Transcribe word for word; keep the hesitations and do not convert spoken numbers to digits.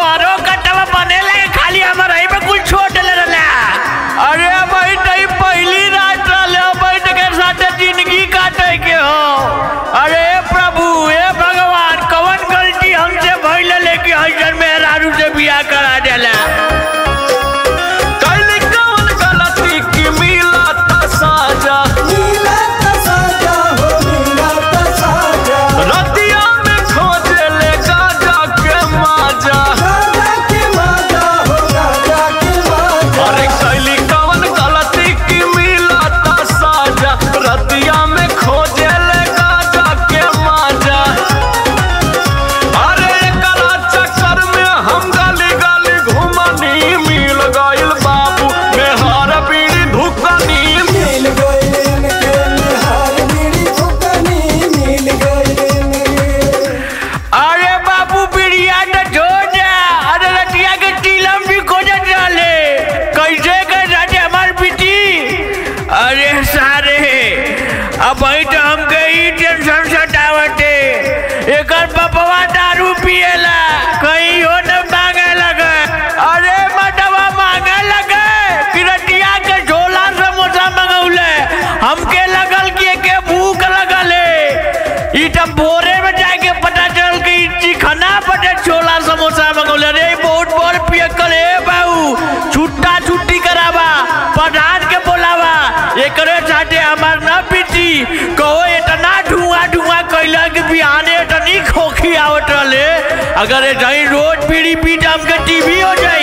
तोहरो कटवा बने लगे खाली हमारा ही में कुछ छोड़ ले रहा। अरे भाई नहीं पहली रात रहा भाई के साथ जिंदगी काटे के हो। अरे प्रभु हे भगवान कौन गलती हमसे भइल लेके हसन मेहरारू से बियाह करा देला। अब भाई तो हमके ही टेंशन सतावटे एकर बपवा दारू पिएला कहीं हो न मांगे लगे। अरे मटवा मांगे लगे किरटिया के झोला समोसा मंगौले हमके लगल कि के भूख लगले ई तब भोरे में जाके पता चल कि चिकना पटे छोला समोसा मंगौले। रे बहुत बोल पिए करे बाऊ छुट्टा छुट्टी करावा प्रधान के बोलावा एकरे साथे हमार न पीटी कहो इतना धुआं धुआं कैला कि बिहाने इतनी खोखी आवत रहे। अगर ये रोज पीड़ी पीट हमके टीवी हो जाए।